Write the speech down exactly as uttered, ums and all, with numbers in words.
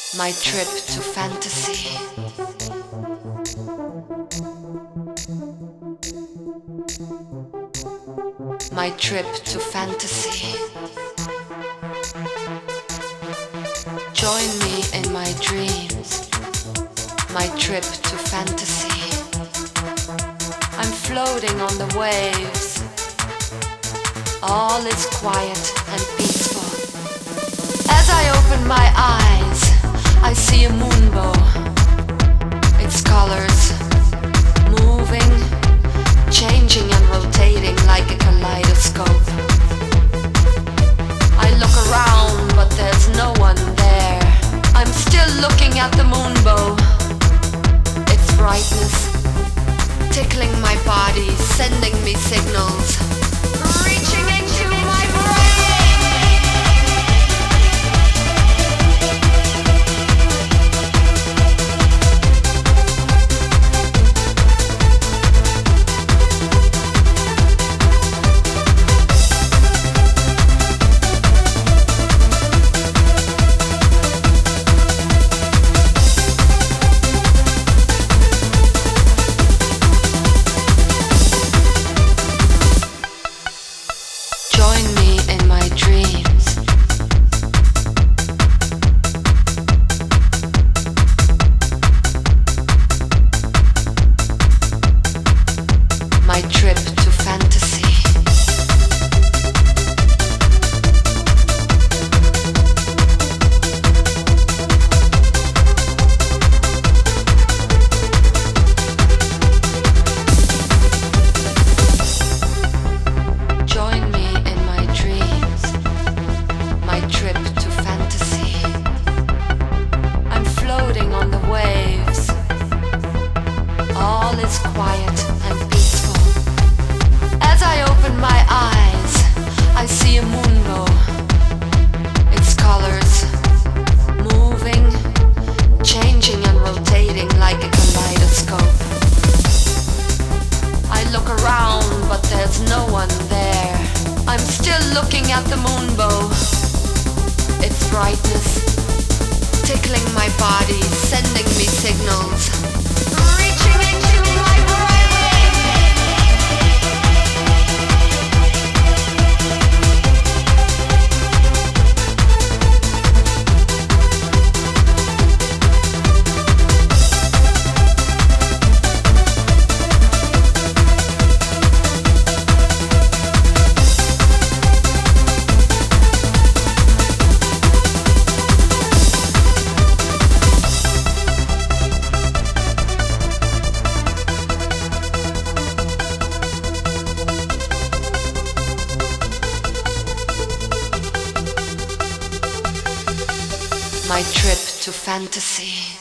My trip to fantasy. My trip to fantasy. Join me in my dreams. My trip to fantasy. I'm floating on the waves. All is quiet and peaceful. As I open my eyes, I see a moonbow. Its colors moving, changing and rotating like a kaleidoscope. I look around, but there's no one there. I'm still looking at the moonbow. Its brightness tickling my body, sending me signals, reaching into my brain. Quiet and peaceful. As I open my eyes, I see a moonbow. Its colors moving, changing and rotating like a kaleidoscope. I look around, but there's no one there. I'm still looking at the moonbow. Its brightness tickling my body, sending me signals, reaching into my brain. My trip to fantasy.